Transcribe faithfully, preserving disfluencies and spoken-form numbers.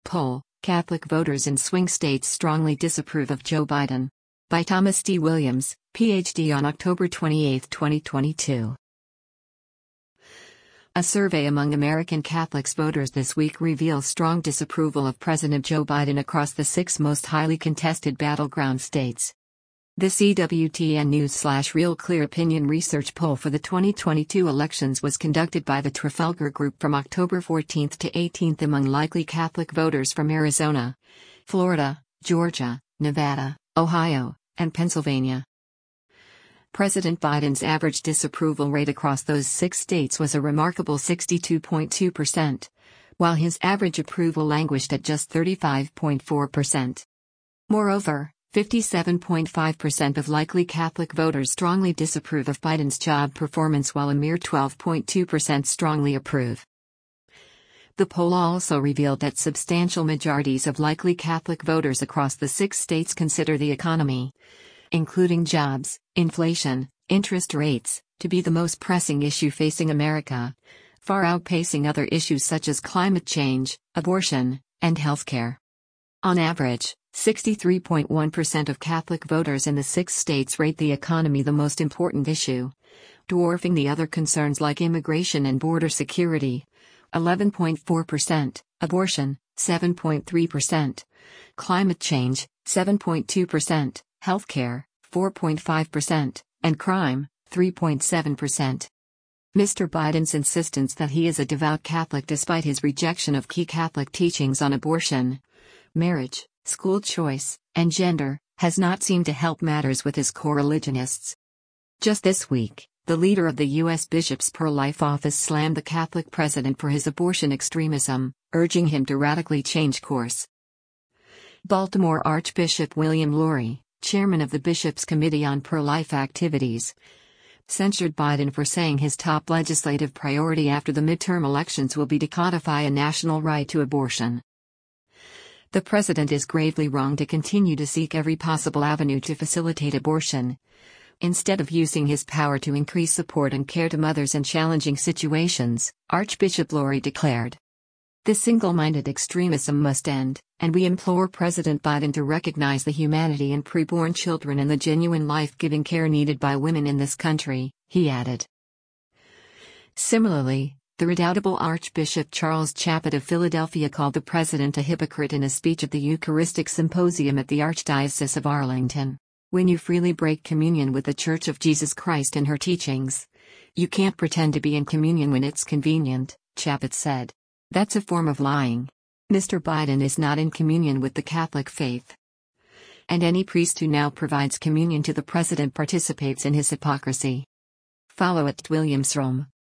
poll, Catholic voters in swing states strongly disapprove of Joe Biden. By Thomas D. Williams, P H D on October twenty-eighth, twenty twenty-two. A survey among American Catholics voters this week reveals strong disapproval of President Joe Biden across the six most highly contested battleground states. This E W T N News slash Real Clear Opinion research poll for the twenty twenty-two elections was conducted by the Trafalgar Group from October fourteenth to eighteenth among likely Catholic voters from Arizona, Florida, Georgia, Nevada, Ohio, and Pennsylvania. President Biden's average disapproval rate across those six states was a remarkable sixty-two point two percent, while his average approval languished at just thirty-five point four percent. Moreover, fifty-seven point five percent of likely Catholic voters strongly disapprove of Biden's job performance, while a mere twelve point two percent strongly approve. The poll also revealed that substantial majorities of likely Catholic voters across the six states consider the economy, including jobs, inflation, interest rates, to be the most pressing issue facing America, far outpacing other issues such as climate change, abortion, and healthcare. On average, sixty-three point one percent of Catholic voters in the six states rate the economy the most important issue, dwarfing the other concerns like immigration and border security, eleven point four percent, abortion, seven point three percent, climate change, seven point two percent, healthcare, four point five percent, and crime, three point seven percent. Mister Biden's insistence that he is a devout Catholic despite his rejection of key Catholic teachings on abortion, marriage, school choice, and gender, has not seemed to help matters with his core religionists. Just this week, the leader of the U S Bishops' Pro-Life Office slammed the Catholic president for his abortion extremism, urging him to radically change course. Baltimore Archbishop William Lori, chairman of the Bishops' Committee on Pro-Life Activities, censured Biden for saying his top legislative priority after the midterm elections will be to codify a national right to abortion. The president is gravely wrong to continue to seek every possible avenue to facilitate abortion, instead of using his power to increase support and care to mothers in challenging situations, Archbishop Lori declared. This single-minded extremism must end, and we implore President Biden to recognize the humanity in preborn children and the genuine life-giving care needed by women in this country, he added. Similarly, the redoubtable Archbishop Charles Chaput of Philadelphia called the president a hypocrite in a speech at the Eucharistic Symposium at the Archdiocese of Arlington. When you freely break communion with the Church of Jesus Christ and her teachings, you can't pretend to be in communion when it's convenient, Chaput said. That's a form of lying. Mister Biden is not in communion with the Catholic faith. And any priest who now provides communion to the president participates in his hypocrisy. Follow at Williams Rome.